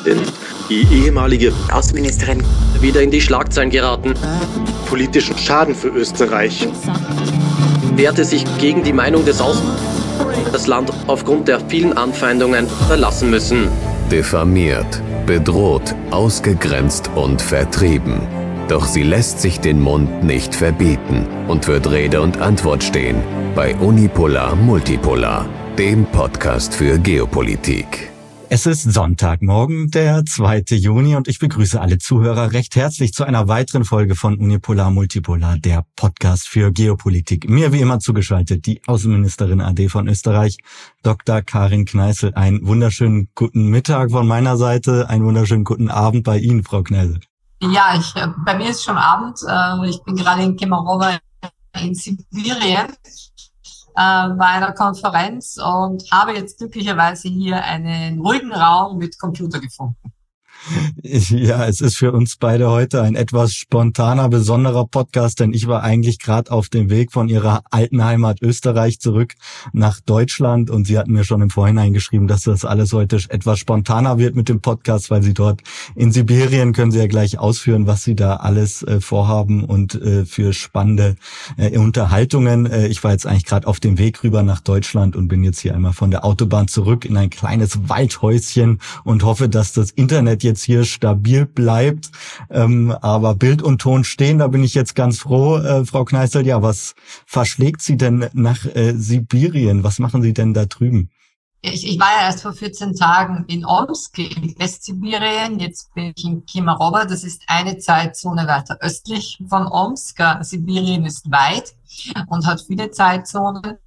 Denn die ehemalige Außenministerin wieder in die Schlagzeilen geraten. Politischen Schaden für Österreich. Wehrte sich gegen die Meinung des das Land aufgrund der vielen Anfeindungen verlassen müssen. Diffamiert, bedroht, ausgegrenzt und vertrieben. Doch sie lässt sich den Mund nicht verbieten und wird Rede und Antwort stehen bei Unipolar Multipolar, dem Podcast für Geopolitik. Es ist Sonntagmorgen, der 2. Juni und ich begrüße alle Zuhörer recht herzlich zu einer weiteren Folge von Unipolar Multipolar, der Podcast für Geopolitik. Mir wie immer zugeschaltet die Außenministerin AD von Österreich, Dr. Karin Kneißl. Einen wunderschönen guten Mittag von meiner Seite, einen wunderschönen guten Abend bei Ihnen, Frau Kneißl. Ja, bei mir ist schon Abend. Ich bin gerade in Kemerovo in Sibirien bei einer Konferenz und habe jetzt glücklicherweise hier einen ruhigen Raum mit Computer gefunden. Ja, es ist für uns beide heute ein etwas spontaner, besonderer Podcast, denn ich war eigentlich gerade auf dem Weg von ihrer alten Heimat Österreich zurück nach Deutschland und sie hatten mir schon im Vorhinein geschrieben, dass das alles heute etwas spontaner wird mit dem Podcast, weil sie dort in Sibirien, können sie ja gleich ausführen, was sie da alles vorhaben und für spannende Unterhaltungen. Ich war jetzt eigentlich gerade auf dem Weg rüber nach Deutschland und bin jetzt hier einmal von der Autobahn zurück in ein kleines Waldhäuschen und hoffe, dass das Internet jetzt hier stabil bleibt, aber Bild und Ton stehen, da bin ich jetzt ganz froh. Frau Kneißl, ja, was verschlägt Sie denn nach Sibirien? Was machen Sie denn da drüben? Ich war ja erst vor 14 Tagen in Omsk, in Westsibirien, jetzt bin ich in Kemerovo, das ist eine Zeitzone weiter östlich von Omsk. Sibirien ist weit und hat viele Zeitzonen.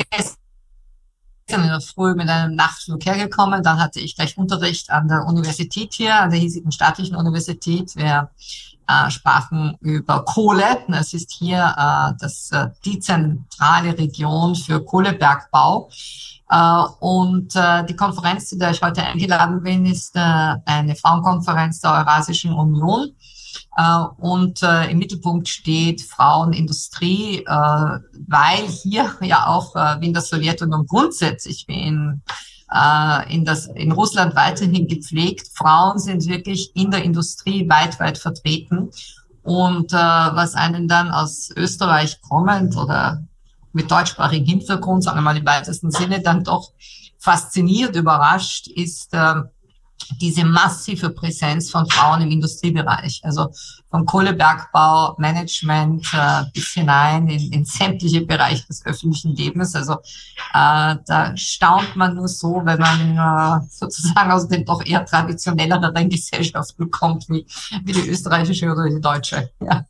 In der Früh mit einem Nachtflug hergekommen, dann hatte ich gleich Unterricht an der Universität hier, an der hiesigen staatlichen Universität. Wir sprachen über Kohle. Es ist hier die zentrale Region für Kohlebergbau. Und die Konferenz, zu der ich heute eingeladen bin, ist eine Frauenkonferenz der Eurasischen Union. Und im Mittelpunkt steht Frauenindustrie, weil hier ja auch wie in der Sowjetunion grundsätzlich wie in Russland weiterhin gepflegt. Frauen sind wirklich in der Industrie weit vertreten. Und was einen dann aus Österreich kommend oder mit deutschsprachigem Hintergrund, sagen wir mal im weitesten Sinne, dann doch fasziniert, überrascht, ist diese massive Präsenz von Frauen im Industriebereich, also vom Kohlebergbau, Management bis hinein in sämtliche Bereiche des öffentlichen Lebens. Also da staunt man nur so, wenn man sozusagen aus den doch eher traditionelleren Gesellschaften kommt, wie die österreichische oder die deutsche. Ja.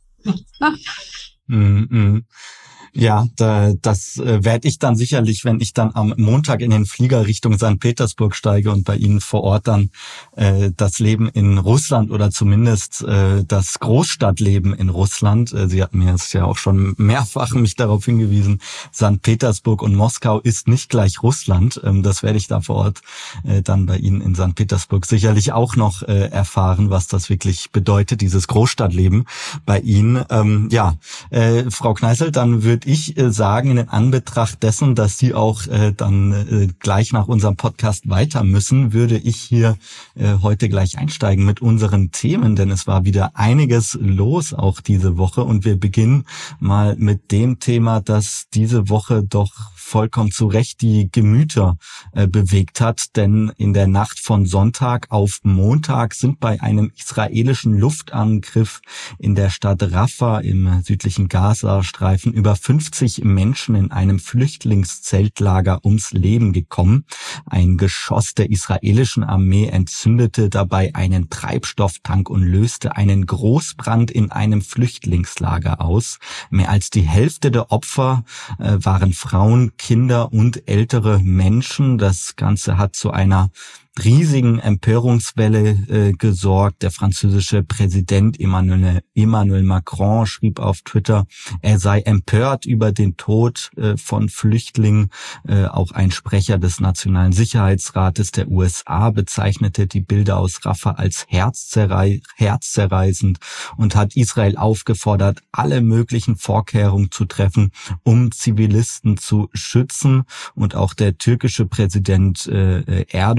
Ja, das werde ich dann sicherlich, wenn ich dann am Montag in den Flieger Richtung St. Petersburg steige und bei Ihnen vor Ort dann das Leben in Russland oder zumindest das Großstadtleben in Russland. Sie hatten mir jetzt ja auch schon mehrfach mich darauf hingewiesen, St. Petersburg und Moskau ist nicht gleich Russland. Das werde ich da vor Ort dann bei Ihnen in St. Petersburg sicherlich auch noch erfahren, was das wirklich bedeutet, dieses Großstadtleben bei Ihnen. Frau Kneißl, dann würde ich sagen, in Anbetracht dessen, dass Sie auch dann gleich nach unserem Podcast weiter müssen, würde ich hier heute gleich einsteigen mit unseren Themen, denn es war wieder einiges los auch diese Woche und wir beginnen mal mit dem Thema, das diese Woche doch vollkommen zu Recht die Gemüter bewegt hat, denn in der Nacht von Sonntag auf Montag sind bei einem israelischen Luftangriff in der Stadt Rafah im südlichen Gazastreifen über 50 Menschen in einem Flüchtlingszeltlager ums Leben gekommen. Ein Geschoss der israelischen Armee entzündete dabei einen Treibstofftank und löste einen Großbrand in einem Flüchtlingslager aus. Mehr als die Hälfte der Opfer waren Frauen, Kinder und ältere Menschen. Das Ganze hat zu einer riesigen Empörungswelle gesorgt. Der französische Präsident Emmanuel Macron schrieb auf Twitter, er sei empört über den Tod von Flüchtlingen. Auch ein Sprecher des Nationalen Sicherheitsrates der USA bezeichnete die Bilder aus Rafah als herzzerreißend und hat Israel aufgefordert, alle möglichen Vorkehrungen zu treffen, um Zivilisten zu schützen. Und auch der türkische Präsident Erdogan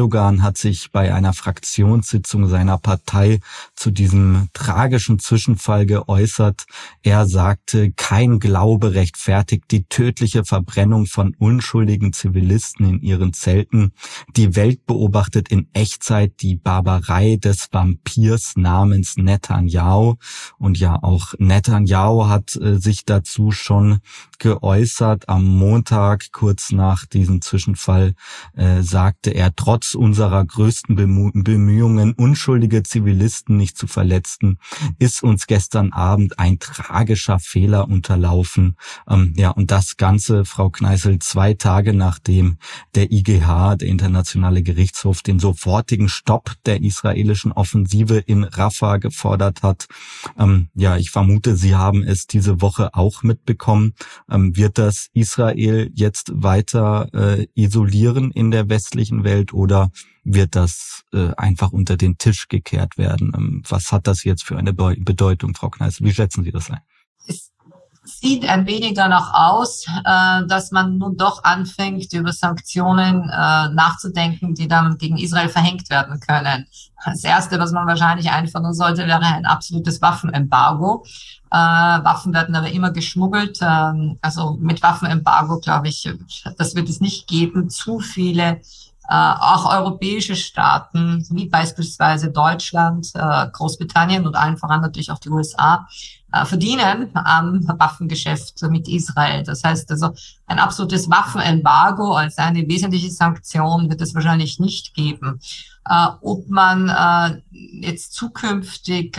hat sich bei einer Fraktionssitzung seiner Partei zu diesem tragischen Zwischenfall geäußert. Er sagte, kein Glaube rechtfertigt die tödliche Verbrennung von unschuldigen Zivilisten in ihren Zelten. Die Welt beobachtet in Echtzeit die Barbarei des Vampirs namens Netanyahu. Und ja, auch Netanyahu hat sich dazu schon geäußert. Am Montag, kurz nach diesem Zwischenfall, sagte er, trotz unserer größten Bemühungen, unschuldige Zivilisten nicht zu verletzen, ist uns gestern Abend ein tragischer Fehler unterlaufen. Und das Ganze, Frau Kneißl, 2 Tage nachdem der IGH, der Internationale Gerichtshof, den sofortigen Stopp der israelischen Offensive in Rafah gefordert hat. Ich vermute, Sie haben es diese Woche auch mitbekommen. Wird das Israel jetzt weiter isolieren in der westlichen Welt oder wird das einfach unter den Tisch gekehrt werden? Was hat das jetzt für eine Bedeutung, Frau Kneißl? Wie schätzen Sie das ein? Es sieht ein wenig danach aus, dass man nun doch anfängt, über Sanktionen nachzudenken, die dann gegen Israel verhängt werden können. Das Erste, was man wahrscheinlich einfordern sollte, wäre ein absolutes Waffenembargo. Waffen werden aber immer geschmuggelt. Also mit Waffenembargo, glaube ich, das wird es nicht geben. Zu viele auch europäische Staaten, wie beispielsweise Deutschland, Großbritannien und allen voran natürlich auch die USA, verdienen am Waffengeschäft mit Israel. Das heißt also, ein absolutes Waffenembargo als eine wesentliche Sanktion wird es wahrscheinlich nicht geben. Ob man jetzt zukünftig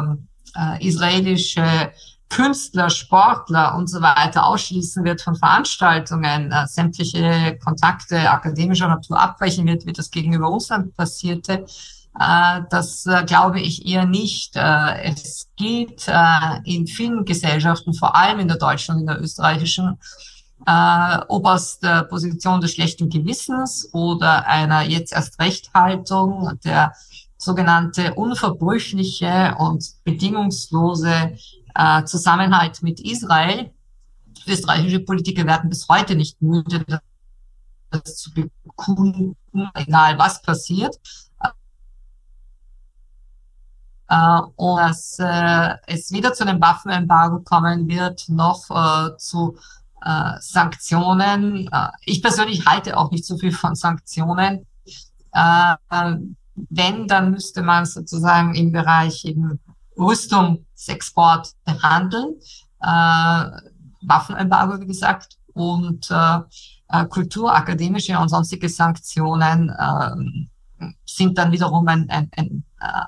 israelische Künstler, Sportler und so weiter ausschließen wird von Veranstaltungen, sämtliche Kontakte akademischer Natur abbrechen wird, wie das gegenüber Russland passierte, das glaube ich eher nicht. Es gilt in vielen Gesellschaften, vor allem in der deutschen und in der österreichischen, ob aus der Position des schlechten Gewissens oder einer jetzt erst Rechthaltung, der sogenannte unverbrüchliche und bedingungslose Zusammenhalt mit Israel. Österreichische Politiker werden bis heute nicht müde, das zu bekunden, egal was passiert. Und dass es weder zu einem Waffenembargo kommen wird, noch zu Sanktionen. Ich persönlich halte auch nicht so viel von Sanktionen. Wenn, dann müsste man sozusagen im Bereich eben Rüstungsexport handeln, Waffenembargo, wie gesagt, und kulturakademische und sonstige Sanktionen sind dann wiederum ein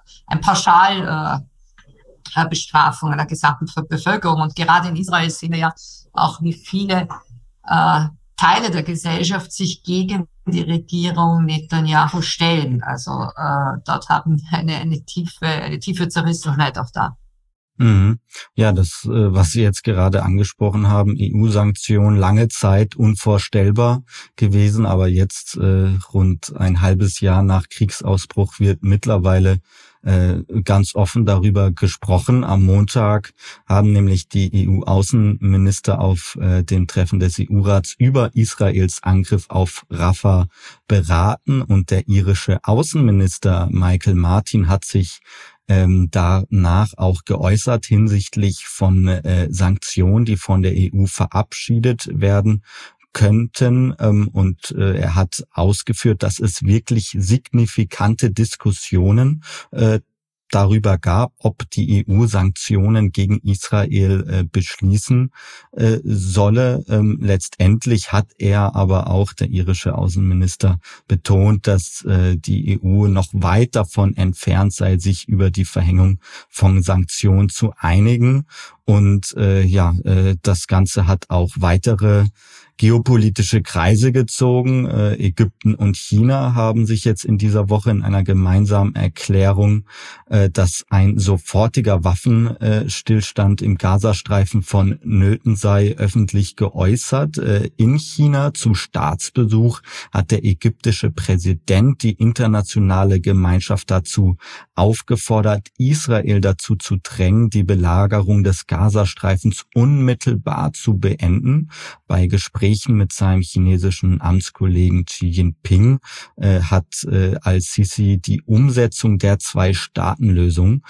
Pauschalbestrafung einer gesamten Bevölkerung. Und gerade in Israel sehen wir ja auch, wie viele Teile der Gesellschaft sich gegen die Regierung Netanyahu stellen. Also dort haben wir eine tiefe Zerrissenheit auch da. Ja, das, was Sie jetzt gerade angesprochen haben, EU-Sanktionen, lange Zeit unvorstellbar gewesen, aber jetzt rund ein halbes Jahr nach Kriegsausbruch wird mittlerweile ganz offen darüber gesprochen. Am Montag haben nämlich die EU-Außenminister auf dem Treffen des EU-Rats über Israels Angriff auf Rafah beraten und der irische Außenminister Michael Martin hat sich danach auch geäußert hinsichtlich von Sanktionen, die von der EU verabschiedet werden könnten. Und er hat ausgeführt, dass es wirklich signifikante Diskussionen darüber gab, ob die EU Sanktionen gegen Israel beschließen solle. Letztendlich hat er aber auch, der irische Außenminister, betont, dass die EU noch weit davon entfernt sei, sich über die Verhängung von Sanktionen zu einigen. Und das Ganze hat auch weitere geopolitische Kreise gezogen. Ägypten und China haben sich jetzt in dieser Woche in einer gemeinsamen Erklärung, dass ein sofortiger Waffenstillstand im Gazastreifen vonnöten sei, öffentlich geäußert. In China zum Staatsbesuch hat der ägyptische Präsident die internationale Gemeinschaft dazu aufgefordert, Israel dazu zu drängen, die Belagerung des Gazastreifens unmittelbar zu beenden. Bei Gesprächen mit seinem chinesischen Amtskollegen Xi Jinping hat al-Sisi die Umsetzung der Zwei-Staaten-Lösung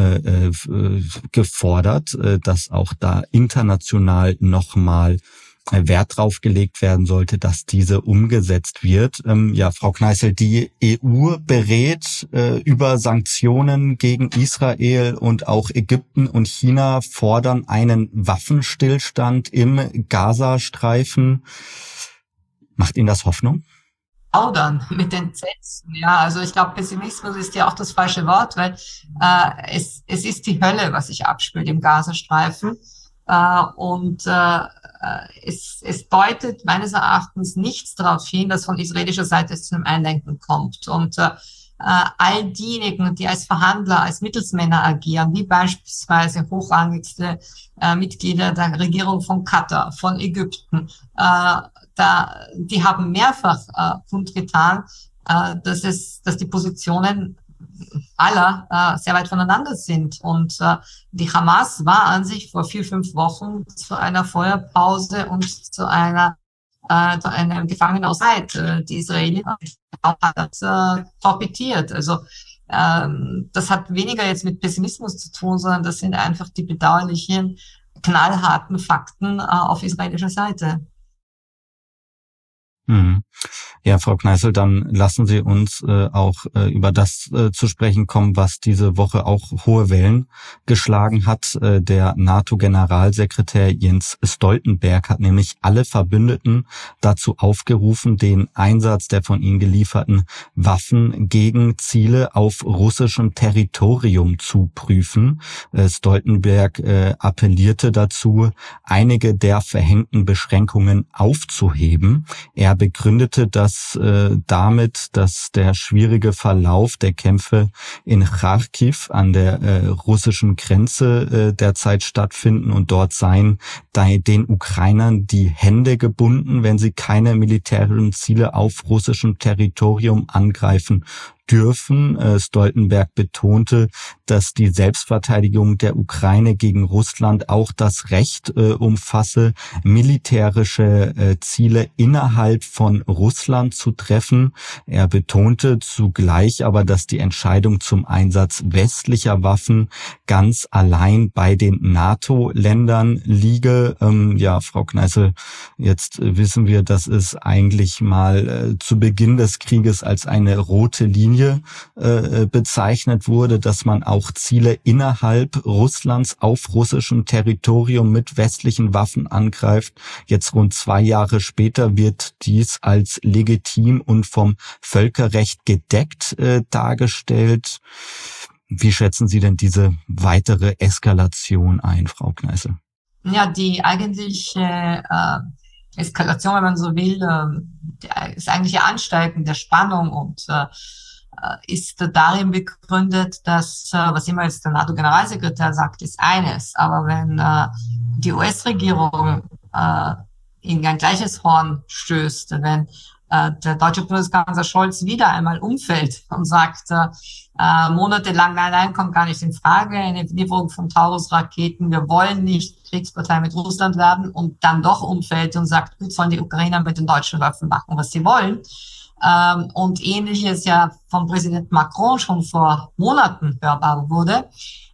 gefordert, dass auch da international nochmal Wert drauf gelegt werden sollte, dass diese umgesetzt wird. Ja, Frau Kneißl, die EU berät über Sanktionen gegen Israel, und auch Ägypten und China fordern einen Waffenstillstand im Gazastreifen. Macht Ihnen das Hoffnung? Plaudern mit den Sätzen. Ja, also ich glaube, Pessimismus ist ja auch das falsche Wort, weil es ist die Hölle, was sich abspielt im Gazastreifen. Es deutet meines Erachtens nichts darauf hin, dass von israelischer Seite es zu einem Einlenken kommt. Und all diejenigen, die als Verhandler, als Mittelsmänner agieren, wie beispielsweise hochrangigste Mitglieder der Regierung von Katar, von Ägypten, die haben mehrfach kundgetan, dass die Positionen aller sehr weit voneinander sind. Und die Hamas war an sich vor 4-5 Wochen zu einer Feuerpause und zu einer Gefangenenausheit die Israelis hat torpediert. Also das hat weniger jetzt mit Pessimismus zu tun, sondern das sind einfach die bedauerlichen, knallharten Fakten auf israelischer Seite. Ja, Frau Kneißl, dann lassen Sie uns auch über das zu sprechen kommen, was diese Woche auch hohe Wellen geschlagen hat. Der NATO-Generalsekretär Jens Stoltenberg hat nämlich alle Verbündeten dazu aufgerufen, den Einsatz der von ihnen gelieferten Waffen gegen Ziele auf russischem Territorium zu prüfen. Stoltenberg appellierte dazu, einige der verhängten Beschränkungen aufzuheben. Er begründete das damit, dass der schwierige Verlauf der Kämpfe in Charkiw an der russischen Grenze derzeit stattfinden, und dort seien den Ukrainern die Hände gebunden, wenn sie keine militärischen Ziele auf russischem Territorium angreifen dürfen. Stoltenberg betonte, dass die Selbstverteidigung der Ukraine gegen Russland auch das Recht umfasse, militärische Ziele innerhalb von Russland zu treffen. Er betonte zugleich aber, dass die Entscheidung zum Einsatz westlicher Waffen ganz allein bei den NATO-Ländern liege. Ja, Frau Kneißl, jetzt wissen wir, dass es eigentlich mal zu Beginn des Krieges als eine rote Linie bezeichnet wurde, dass man auch Ziele innerhalb Russlands auf russischem Territorium mit westlichen Waffen angreift. Jetzt rund 2 Jahre später wird dies als legitim und vom Völkerrecht gedeckt dargestellt. Wie schätzen Sie denn diese weitere Eskalation ein, Frau Kneißl? Ja, die eigentliche Eskalation, wenn man so will, ist eigentlich ein Ansteigen der Spannung und ist darin begründet, dass, was immer jetzt der NATO-Generalsekretär sagt, ist eines. Aber wenn die US-Regierung in ein gleiches Horn stößt, wenn der deutsche Bundeskanzler Scholz wieder einmal umfällt und sagt, monatelang, nein, kommt gar nicht in Frage, eine Lieferung von Taurus-Raketen, wir wollen nicht Kriegspartei mit Russland werden, und dann doch umfällt und sagt, gut, sollen die Ukrainer mit den deutschen Waffen machen, was sie wollen. Und Ähnliches ja vom Präsident Macron schon vor Monaten hörbar wurde,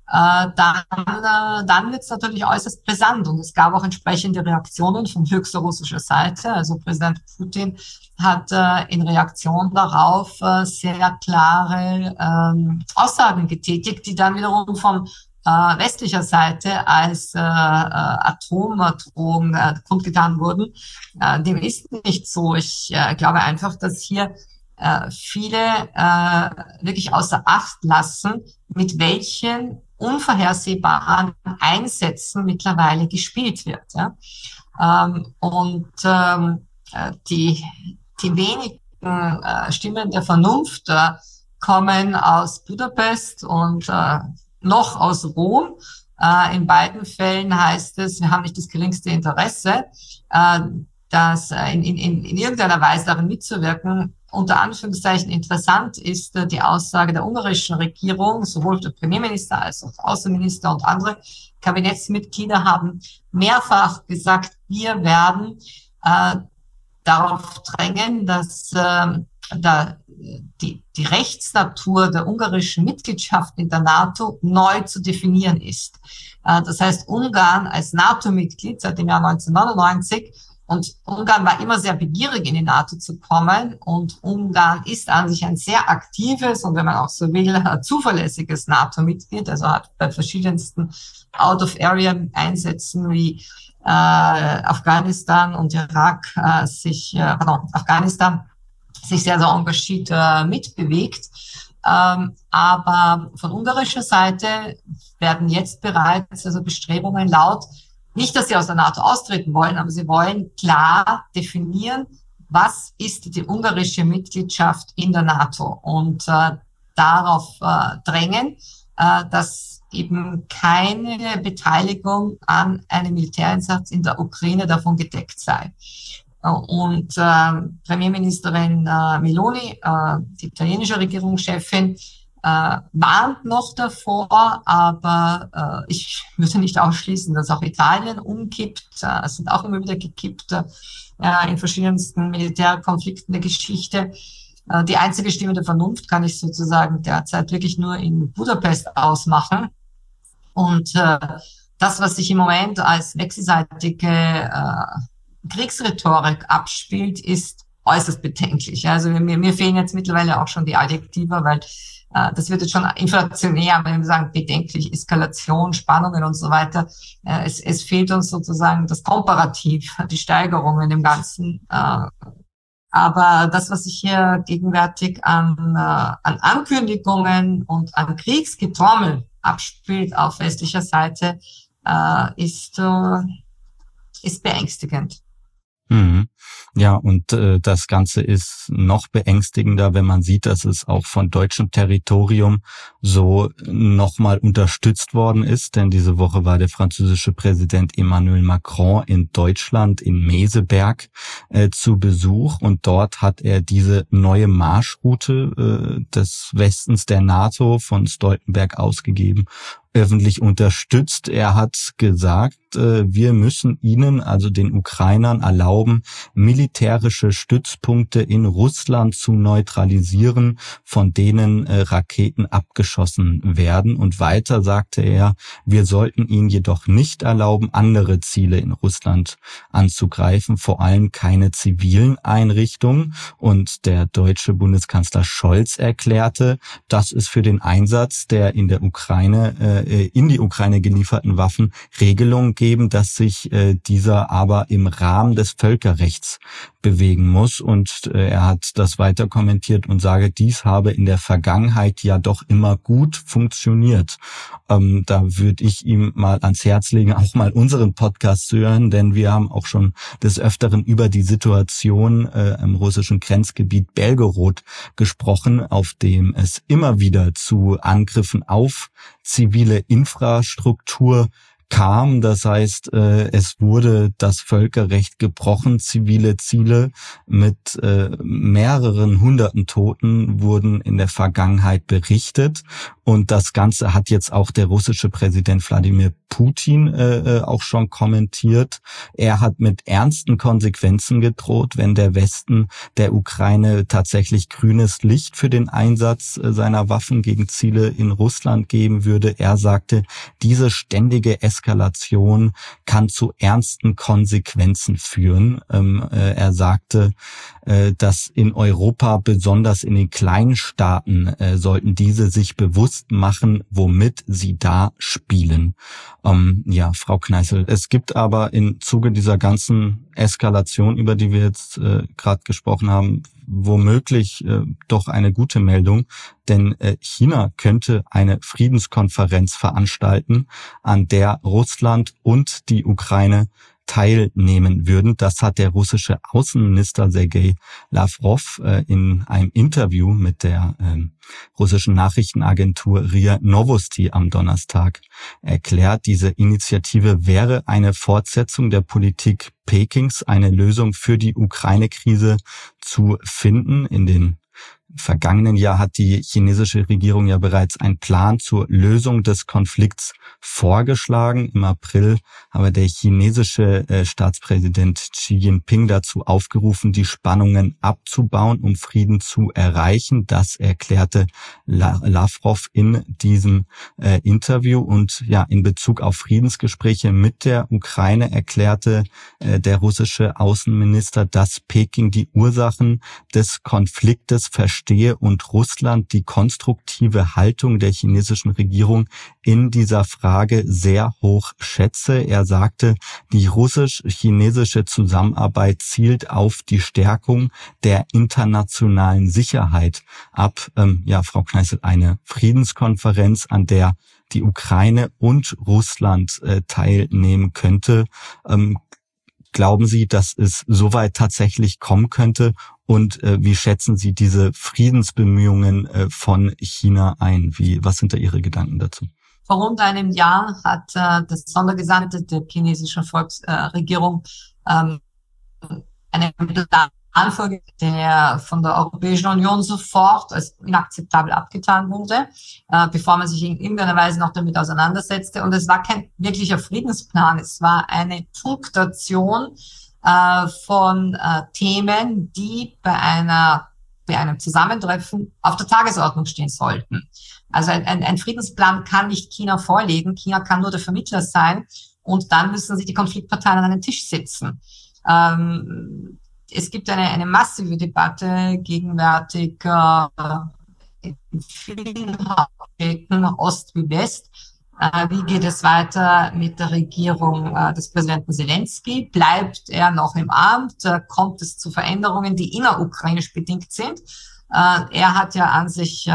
dann wird es natürlich äußerst brisant. Und es gab auch entsprechende Reaktionen von höchster russischer Seite. Also Präsident Putin hat in Reaktion darauf sehr klare Aussagen getätigt, die dann wiederum von westlicher Seite als Atomdrohung kundgetan wurden. Dem ist nicht so. Ich glaube einfach, dass hier viele wirklich außer Acht lassen, mit welchen unvorhersehbaren Einsätzen mittlerweile gespielt wird. Ja? Die wenigen Stimmen der Vernunft kommen aus Budapest und noch aus Rom. In beiden Fällen heißt es, wir haben nicht das geringste Interesse, dass in irgendeiner Weise darin mitzuwirken, unter Anführungszeichen interessant ist die Aussage der ungarischen Regierung, sowohl der Premierminister als auch der Außenminister und andere Kabinettsmitglieder haben mehrfach gesagt, wir werden darauf drängen, dass die Rechtsnatur der ungarischen Mitgliedschaft in der NATO neu zu definieren ist. Das heißt, Ungarn als NATO-Mitglied seit dem Jahr 1999, und Ungarn war immer sehr begierig, in die NATO zu kommen, und Ungarn ist an sich ein sehr aktives und, wenn man auch so will, zuverlässiges NATO-Mitglied, also hat bei verschiedensten Out-of-Area-Einsätzen wie Afghanistan und Irak Afghanistan sich sehr, sehr engagiert mitbewegt. Aber von ungarischer Seite werden jetzt bereits also Bestrebungen laut, nicht, dass sie aus der NATO austreten wollen, aber sie wollen klar definieren, was ist die ungarische Mitgliedschaft in der NATO, und darauf drängen, dass eben keine Beteiligung an einem Militäreinsatz in der Ukraine davon gedeckt sei. Und Premierministerin Meloni, die italienische Regierungschefin, warnt noch davor, aber ich würde nicht ausschließen, dass auch Italien umkippt. Es sind auch immer wieder gekippt in verschiedensten Militärkonflikten der Geschichte. Die einzige Stimme der Vernunft kann ich sozusagen derzeit wirklich nur in Budapest ausmachen. Und das, was sich im Moment als wechselseitige Kriegsrhetorik abspielt, ist äußerst bedenklich. Also mir fehlen jetzt mittlerweile auch schon die Adjektive, weil das wird jetzt schon inflationär, wenn wir sagen bedenklich, Eskalation, Spannungen und so weiter. Es fehlt uns sozusagen das Komparativ, die Steigerung in dem Ganzen. Aber das, was sich hier gegenwärtig an Ankündigungen und an Kriegsgetrommel abspielt auf westlicher Seite, ist beängstigend. Mhm. Ja, und das Ganze ist noch beängstigender, wenn man sieht, dass es auch von deutschem Territorium so nochmal unterstützt worden ist. Denn diese Woche war der französische Präsident Emmanuel Macron in Deutschland, in Meseberg, zu Besuch. Und dort hat er diese neue Marschroute des Westens der NATO von Stoltenberg ausgegeben, öffentlich unterstützt. Er hat gesagt, wir müssen ihnen, also den Ukrainern, erlauben, militärische Stützpunkte in Russland zu neutralisieren, von denen Raketen abgeschossen werden. Und weiter sagte er, wir sollten ihnen jedoch nicht erlauben, andere Ziele in Russland anzugreifen, vor allem keine zivilen Einrichtungen. Und der deutsche Bundeskanzler Scholz erklärte, dass es für den Einsatz der in die Ukraine gelieferten Waffen Regelungen geben, dass sich dieser aber im Rahmen des Völkerrechts bewegen muss. Und er hat das weiter kommentiert und sage, dies habe in der Vergangenheit ja doch immer gut funktioniert. Da würde ich ihm mal ans Herz legen, auch mal unseren Podcast zu hören, denn wir haben auch schon des Öfteren über die Situation im russischen Grenzgebiet Belgorod gesprochen, auf dem es immer wieder zu Angriffen auf zivile Infrastruktur kam. Das heißt, es wurde das Völkerrecht gebrochen. Zivile Ziele mit mehreren hunderten Toten wurden in der Vergangenheit berichtet. Und das Ganze hat jetzt auch der russische Präsident Wladimir Putin auch schon kommentiert. Er hat mit ernsten Konsequenzen gedroht, wenn der Westen der Ukraine tatsächlich grünes Licht für den Einsatz seiner Waffen gegen Ziele in Russland geben würde. Er sagte, diese ständige Eskalation kann zu ernsten Konsequenzen führen. Er sagte, dass in Europa, besonders in den kleinen Staaten, sollten diese sich bewusst machen, womit sie da spielen. Ja, Frau Kneißl, es gibt aber im Zuge dieser ganzen Eskalation, über die wir jetzt gerade gesprochen haben, womöglich doch eine gute Meldung, denn China könnte eine Friedenskonferenz veranstalten, an der Russland und die Ukraine teilnehmen würden. Das hat der russische Außenminister Sergei Lavrov in einem Interview mit der russischen Nachrichtenagentur RIA Novosti am Donnerstag erklärt. Diese Initiative wäre eine Fortsetzung der Politik Pekings, eine Lösung für die Ukraine-Krise zu finden. In den vergangenen Jahr hat die chinesische Regierung ja bereits einen Plan zur Lösung des Konflikts vorgeschlagen. Im April aber der chinesische Staatspräsident Xi Jinping dazu aufgerufen, die Spannungen abzubauen, um Frieden zu erreichen. Das erklärte Lavrov in diesem Interview. Und ja, in Bezug auf Friedensgespräche mit der Ukraine erklärte der russische Außenminister, dass Peking die Ursachen des Konfliktes verstehe und Russland die konstruktive Haltung der chinesischen Regierung in dieser Frage sehr hoch schätze. Er sagte, die russisch-chinesische Zusammenarbeit zielt auf die Stärkung der internationalen Sicherheit ab. Frau Kneißl, eine Friedenskonferenz, an der die Ukraine und Russland teilnehmen könnte. Glauben Sie, dass es soweit tatsächlich kommen könnte? Und wie schätzen Sie diese Friedensbemühungen von China ein? Was sind da Ihre Gedanken dazu? Vor rund einem Jahr hat das Sondergesandte der chinesischen Volksregierung eine Plan vorgelegt, der von der Europäischen Union sofort als inakzeptabel abgetan wurde, bevor man sich in irgendeiner Weise noch damit auseinandersetzte. Und es war kein wirklicher Friedensplan, es war eine Punktation von Themen, die bei einem Zusammentreffen auf der Tagesordnung stehen sollten. Also ein Friedensplan kann nicht China vorlegen. China kann nur der Vermittler sein. Und dann müssen sich die Konfliktparteien an einen Tisch setzen. Es gibt eine massive Debatte gegenwärtig in vielen Hauptstädten, Ost wie West. Wie geht es weiter mit der Regierung des Präsidenten Zelensky? Bleibt er noch im Amt? Kommt es zu Veränderungen, die innerukrainisch bedingt sind? Er hat ja an sich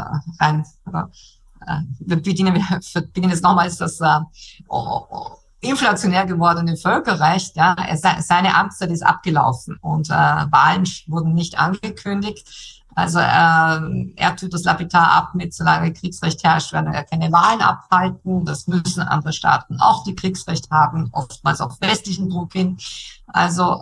wir bedienen jetzt nochmals das inflationär gewordene Völkerrecht. Ja, seine Amtszeit ist abgelaufen und Wahlen wurden nicht angekündigt. Also er tut das lapidar ab mit, solange Kriegsrecht herrscht, werden wir keine Wahlen abhalten. Das müssen andere Staaten auch, die Kriegsrecht haben, oftmals auf westlichen Druck hin. Also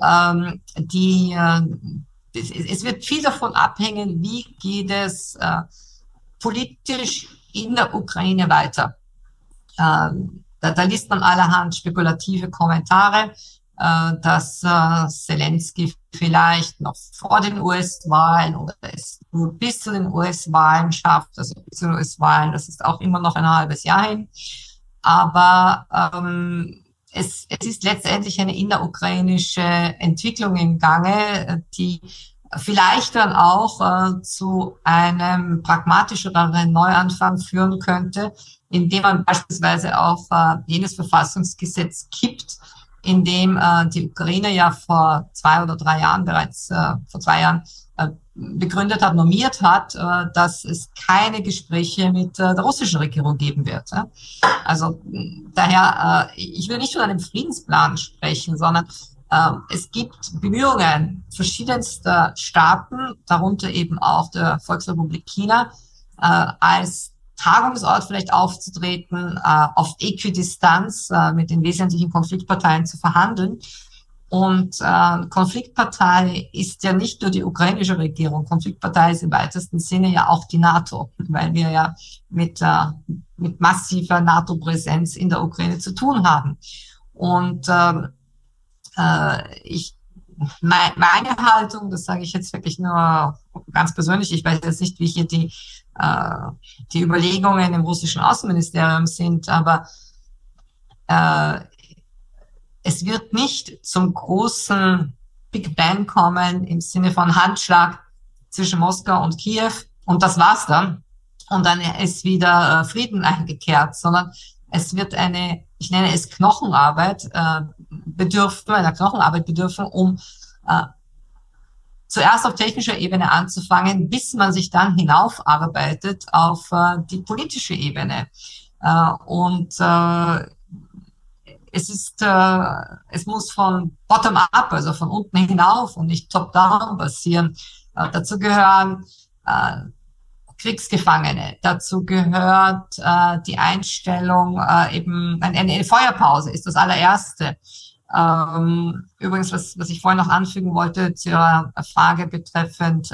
es wird viel davon abhängen, wie geht es politisch in der Ukraine weiter. Da liest man allerhand spekulative Kommentare, dass Zelensky vielleicht noch vor den US-Wahlen oder es nur bis zu den US-Wahlen schafft, also bis zu den US-Wahlen, das ist auch immer noch ein halbes Jahr hin. Aber es ist letztendlich eine innerukrainische Entwicklung im Gange, die vielleicht dann auch zu einem pragmatischeren Neuanfang führen könnte, indem man beispielsweise auch jenes Verfassungsgesetz kippt, in dem die Ukraine ja vor 2 oder 3 Jahren bereits, vor 2 Jahren begründet hat, normiert hat, dass es keine Gespräche mit der russischen Regierung geben wird. Also daher, ich will nicht von einem Friedensplan sprechen, sondern es gibt Bemühungen verschiedenster Staaten, darunter eben auch der Volksrepublik China, als Tagungsort vielleicht aufzutreten, auf Äquidistanz mit den wesentlichen Konfliktparteien zu verhandeln. Und Konfliktpartei ist ja nicht nur die ukrainische Regierung. Konfliktpartei ist im weitesten Sinne ja auch die NATO, weil wir ja mit massiver NATO-Präsenz in der Ukraine zu tun haben. Und meine Haltung, das sage ich jetzt wirklich nur ganz persönlich, ich weiß jetzt nicht, wie hier die Überlegungen im russischen Außenministerium sind, aber es wird nicht zum großen Big Bang kommen im Sinne von Handschlag zwischen Moskau und Kiew und das war's dann. Und dann ist wieder Frieden eingekehrt, sondern es wird ich nenne es Knochenarbeit bedürfen, um zuerst auf technischer Ebene anzufangen, bis man sich dann hinaufarbeitet auf die politische Ebene. es muss von bottom-up, also von unten hinauf und nicht top-down passieren. Dazu gehören Kriegsgefangene. Dazu gehört die Einstellung eben eine Feuerpause ist das allererste. Übrigens, was ich vorhin noch anfügen wollte zu Ihrer Frage betreffend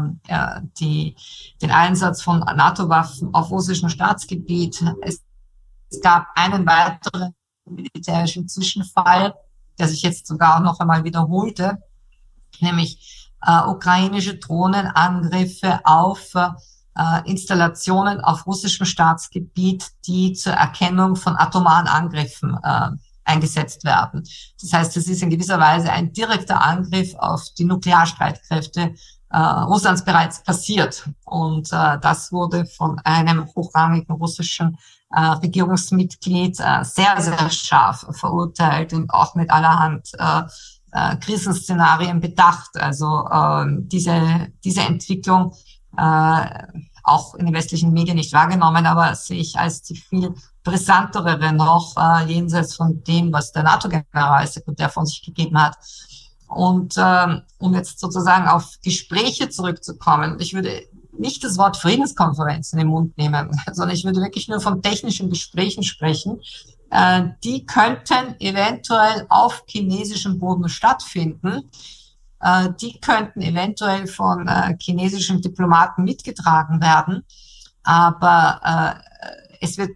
den Einsatz von NATO-Waffen auf russischem Staatsgebiet. Es gab einen weiteren militärischen Zwischenfall, der sich jetzt sogar auch noch einmal wiederholte, nämlich ukrainische Drohnenangriffe auf Installationen auf russischem Staatsgebiet, die zur Erkennung von atomaren Angriffen eingesetzt werden. Das heißt, es ist in gewisser Weise ein direkter Angriff auf die Nuklearstreitkräfte Russlands bereits passiert. Und das wurde von einem hochrangigen russischen Regierungsmitglied sehr, sehr scharf verurteilt und auch mit allerhand Krisenszenarien bedacht. Also diese Entwicklung auch in den westlichen Medien nicht wahrgenommen, aber sehe ich als die viel brisantere noch jenseits von dem, was der NATO-Generalsekretär von sich gegeben hat. Und um jetzt sozusagen auf Gespräche zurückzukommen, ich würde nicht das Wort Friedenskonferenz in den Mund nehmen, sondern ich würde wirklich nur von technischen Gesprächen sprechen. Die könnten eventuell auf chinesischem Boden stattfinden. Die könnten eventuell von chinesischen Diplomaten mitgetragen werden. Aber es wird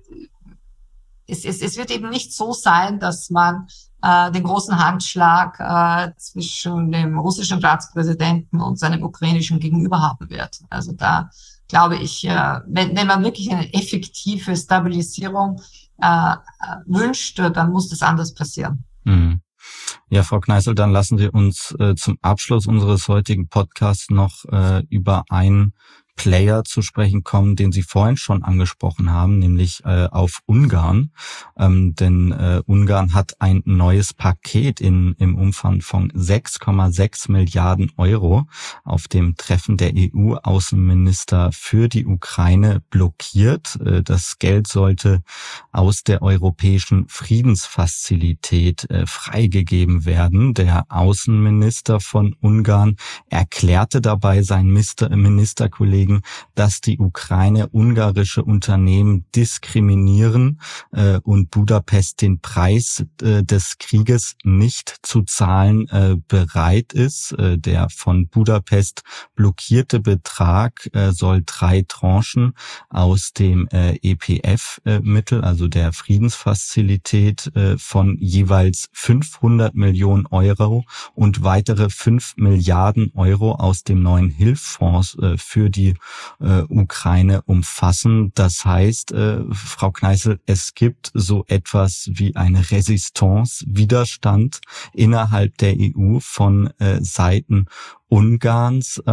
eben nicht so sein, dass man den großen Handschlag zwischen dem russischen Staatspräsidenten und seinem ukrainischen Gegenüber haben wird. Also da glaube ich, wenn man wirklich eine effektive Stabilisierung wünscht, dann muss das anders passieren. Mhm. Ja, Frau Kneißl, dann lassen Sie uns zum Abschluss unseres heutigen Podcasts noch über einen Player zu sprechen kommen, den Sie vorhin schon angesprochen haben, nämlich auf Ungarn. Denn Ungarn hat ein neues Paket im Umfang von 6,6 Milliarden Euro auf dem Treffen der EU-Außenminister für die Ukraine blockiert. Das Geld sollte aus der europäischen Friedensfazilität freigegeben werden. Der Außenminister von Ungarn erklärte dabei seinen Ministerkollegen, dass die Ukraine ungarische Unternehmen diskriminieren und Budapest den Preis des Krieges nicht zu zahlen bereit ist. Der von Budapest blockierte Betrag soll 3 Tranchen aus dem EPF-Mittel, also der Friedensfazilität, von jeweils 500 Millionen Euro und weitere 5 Milliarden Euro aus dem neuen Hilfsfonds für die Ukraine umfassen. Das heißt, Frau Kneißl, es gibt so etwas wie eine Resistance, Widerstand innerhalb der EU von Seiten Ungarns.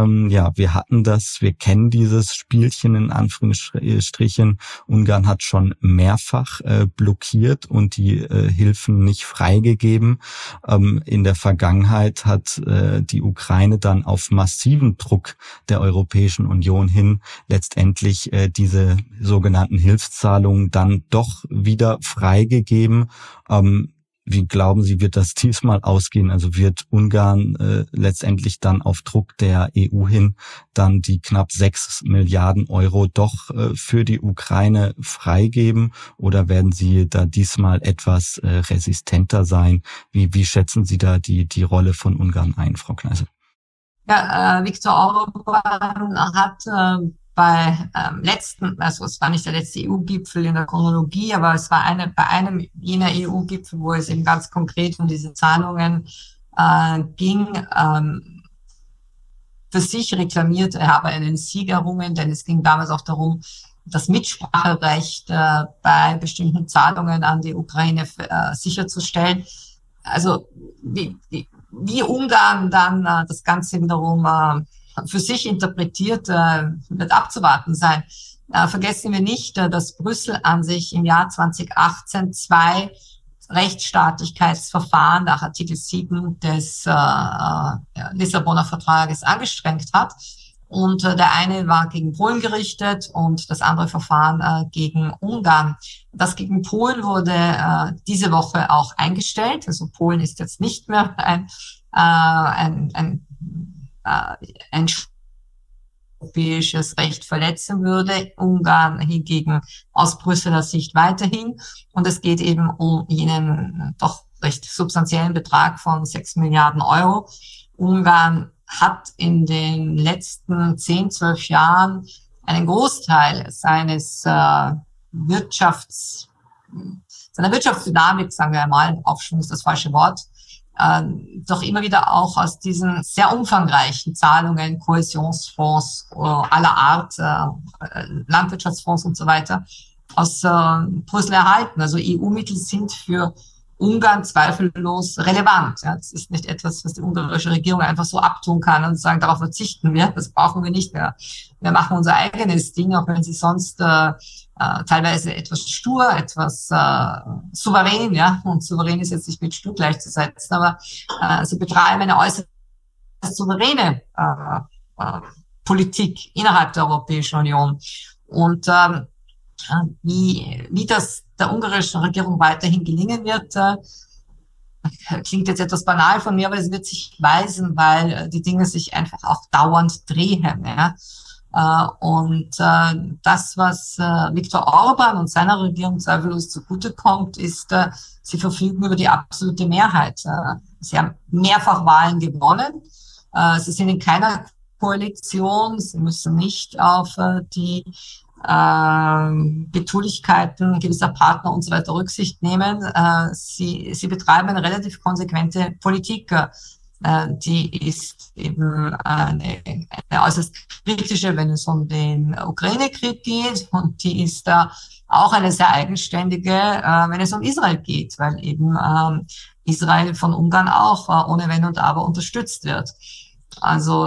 Wir kennen dieses Spielchen in Anführungsstrichen. Ungarn hat schon mehrfach blockiert und die Hilfen nicht freigegeben. In der Vergangenheit hat die Ukraine dann auf massiven Druck der Europäischen Union hin letztendlich diese sogenannten Hilfszahlungen dann doch wieder freigegeben. Wie glauben Sie, wird das diesmal ausgehen? Also wird Ungarn letztendlich dann auf Druck der EU hin dann die knapp 6 Milliarden Euro doch für die Ukraine freigeben? Oder werden Sie da diesmal etwas resistenter sein? Wie schätzen Sie da die Rolle von Ungarn ein, Frau Kneißl? Ja, Viktor Orban hat bei also es war nicht der letzte EU-Gipfel in der Chronologie, aber es war bei einem jener EU-Gipfel, wo es eben ganz konkret um diese Zahlungen ging, für sich reklamiert, er habe einen Sieg errungen, denn es ging damals auch darum, das Mitspracherecht bei bestimmten Zahlungen an die Ukraine sicherzustellen. Also wie Ungarn dann das Ganze wiederum für sich interpretiert, wird abzuwarten sein. Vergessen wir nicht, dass Brüssel an sich im Jahr 2018 2 Rechtsstaatlichkeitsverfahren nach Artikel 7 des Lissabonner Vertrages angestrengt hat. Und der eine war gegen Polen gerichtet und das andere Verfahren gegen Ungarn. Das gegen Polen wurde diese Woche auch eingestellt. Also Polen ist jetzt nicht mehr ein europäisches Recht verletzen würde. Ungarn hingegen aus Brüsseler Sicht weiterhin. Und es geht eben um jenen doch recht substanziellen Betrag von 6 Milliarden Euro. Ungarn hat in den letzten 10, 12 Jahren einen Großteil seiner Wirtschaftsdynamik, sagen wir einmal, Aufschwung ist das falsche Wort, doch immer wieder auch aus diesen sehr umfangreichen Zahlungen, Kohäsionsfonds aller Art, Landwirtschaftsfonds und so weiter, aus Brüssel erhalten. Also EU-Mittel sind für Ungarn zweifellos relevant. Ja, das ist nicht etwas, was die ungarische Regierung einfach so abtun kann und sagen, darauf verzichten wir, das brauchen wir nicht mehr. Wir machen unser eigenes Ding, auch wenn sie sonst teilweise etwas stur, etwas souverän, ja, und souverän ist jetzt nicht mit stur gleichzusetzen, aber sie betreiben eine äußerst souveräne Politik innerhalb der Europäischen Union. Und wie das der ungarischen Regierung weiterhin gelingen wird, klingt jetzt etwas banal von mir, aber es wird sich weisen, weil die Dinge sich einfach auch dauernd drehen. Ja? Und das, was Viktor Orban und seiner Regierung zweifellos zugutekommt, ist, sie verfügen über die absolute Mehrheit. Sie haben mehrfach Wahlen gewonnen. Sie sind in keiner Koalition. Sie müssen nicht auf die Betulichkeiten gewisser Partner und so weiter Rücksicht nehmen. Sie betreiben eine relativ konsequente Politik. Die ist eben eine äußerst kritische, wenn es um den Ukraine-Krieg geht, und die ist auch eine sehr eigenständige, wenn es um Israel geht, weil eben Israel von Ungarn auch ohne Wenn und Aber unterstützt wird. Also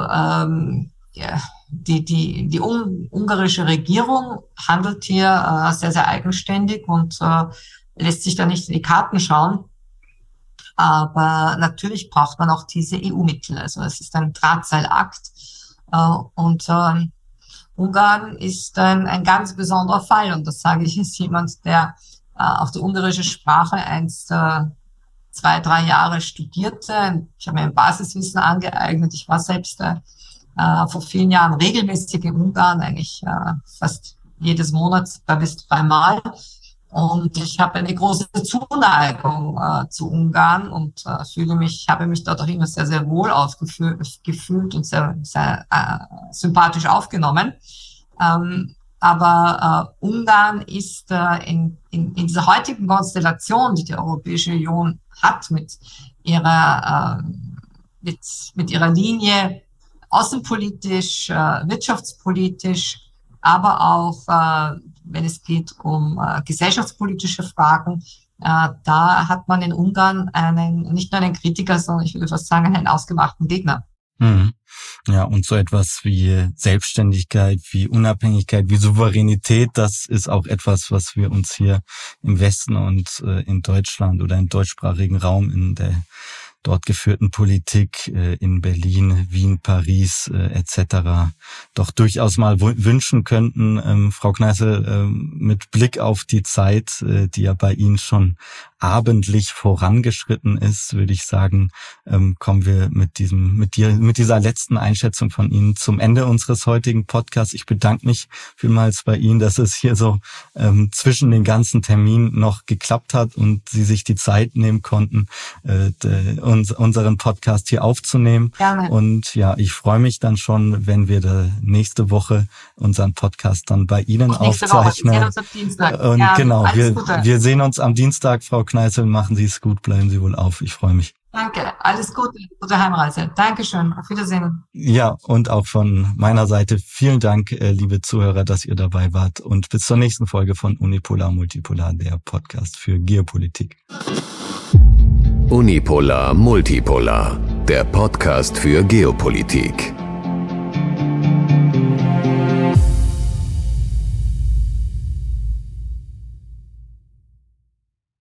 die ungarische Regierung handelt hier sehr, sehr eigenständig und lässt sich da nicht in die Karten schauen. Aber natürlich braucht man auch diese EU-Mittel. Also es ist ein Drahtseilakt. Und Ungarn ist ein ganz besonderer Fall. Und das sage ich als jemand, der auf die ungarische Sprache 2, 3 Jahre studierte. Ich habe mir ein Basiswissen angeeignet. Ich war selbst vor vielen Jahren regelmäßig in Ungarn, eigentlich fast jedes Monat 2 bis 3 Mal. Und ich habe eine große Zuneigung zu Ungarn und habe mich dort auch immer sehr, sehr wohl gefühlt und sehr, sehr sympathisch aufgenommen. Aber Ungarn ist in dieser heutigen Konstellation, die die Europäische Union hat, mit ihrer Linie außenpolitisch, wirtschaftspolitisch, aber auch wenn es geht um gesellschaftspolitische Fragen, da hat man in Ungarn nicht nur einen Kritiker, sondern ich würde fast sagen, einen ausgemachten Gegner. Mhm. Ja, und so etwas wie Selbstständigkeit, wie Unabhängigkeit, wie Souveränität, das ist auch etwas, was wir uns hier im Westen und in Deutschland oder im deutschsprachigen Raum in der dort geführten Politik in Berlin, Wien, Paris etc. doch durchaus mal wünschen könnten. Frau Kneißl, mit Blick auf die Zeit, die ja bei Ihnen schon abendlich vorangeschritten ist, würde ich sagen, kommen wir mit dieser letzten Einschätzung von Ihnen zum Ende unseres heutigen Podcasts. Ich bedanke mich vielmals bei Ihnen, dass es hier so zwischen den ganzen Terminen noch geklappt hat und Sie sich die Zeit nehmen konnten, unseren Podcast hier aufzunehmen. Gerne. Und ja, ich freue mich dann schon, wenn wir da nächste Woche unseren Podcast dann bei Ihnen aufzeichnen. Wir sehen uns am Dienstag. Und ja, genau, wir sehen uns am Dienstag. Frau Kneißl, machen Sie es gut, bleiben Sie wohl auf. Ich freue mich. Danke, alles Gute, gute Heimreise. Dankeschön, auf Wiedersehen. Ja, und auch von meiner Seite vielen Dank, liebe Zuhörer, dass ihr dabei wart, und bis zur nächsten Folge von Unipolar Multipolar, der Podcast für Geopolitik. Unipolar Multipolar, der Podcast für Geopolitik.